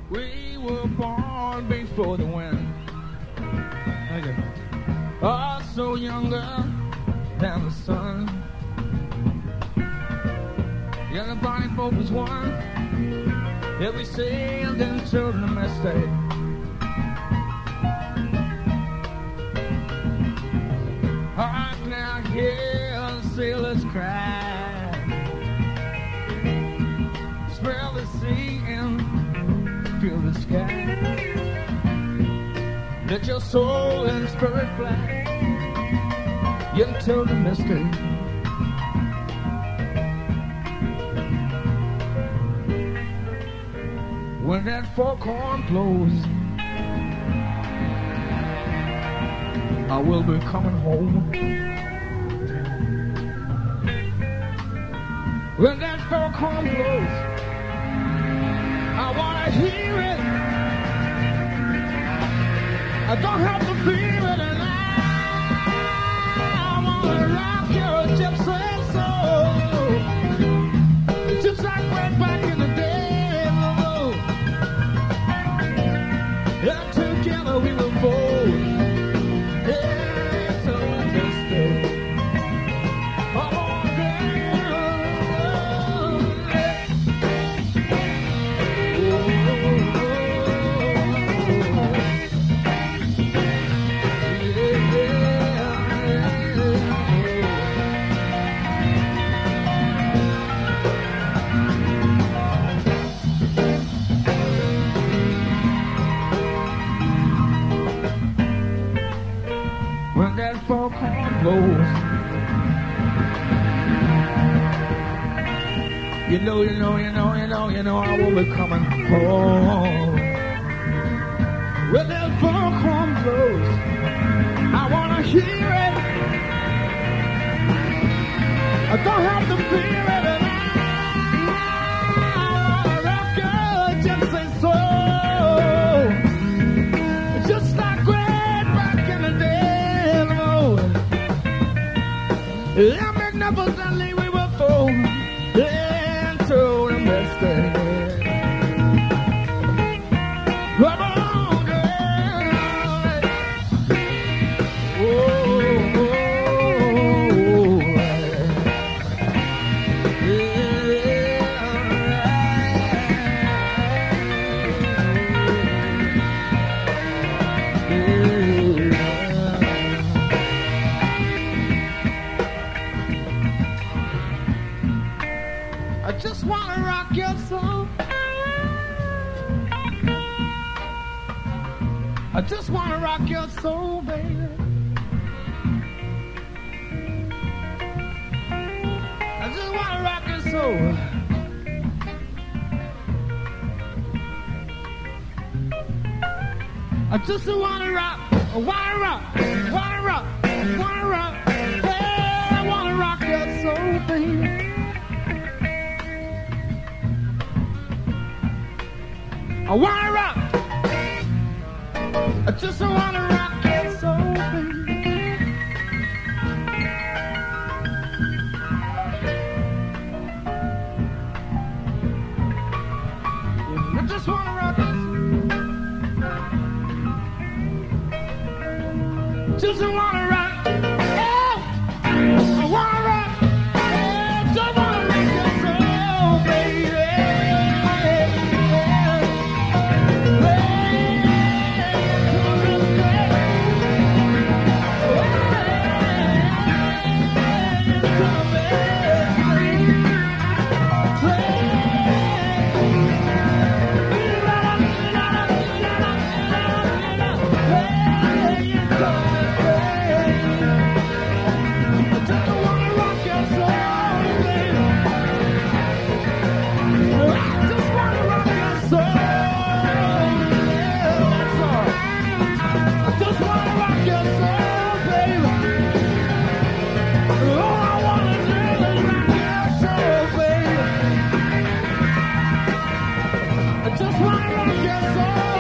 We were born before the wind. Thank you. Oh, so younger than the sun. Yeah, the body boat was one. Yeah, we sailed into the mistake. Hark now, hear the sailors cry. Smell the sea and feel the sky. Let your soul and spirit fly into the mystery. When that foghorn blows, I will be coming home. When that foghorn blows, I wanna hear it. I don't have to feel it, and I wanna rock your gypsy soul, just like way back in the day. And together we will fold. Yeah, so just stay. Oh, when that foghorn blows, you know, I will be coming home. When that foghorn blows, I wanna hear it. I don't have to fear it, and I wanna rock your gypsy soul, just like way back in the day. Yeah, magnificently we will fall into the mistake. Come on, girl. Oh, oh, I just wanna rock your soul. I just wanna rock your soul, baby. I just wanna rock your soul. I just wanna rock, wanna rock, wanna rock, wanna rock. Hey, I wanna rock your soul, baby. I wanna rock. I just wanna rock your soul, baby. I just wanna rock your soul. Just wanna rock. Oh, I wanna rock. Oh, just wanna rock your soul, baby. Just wanna rock your soul.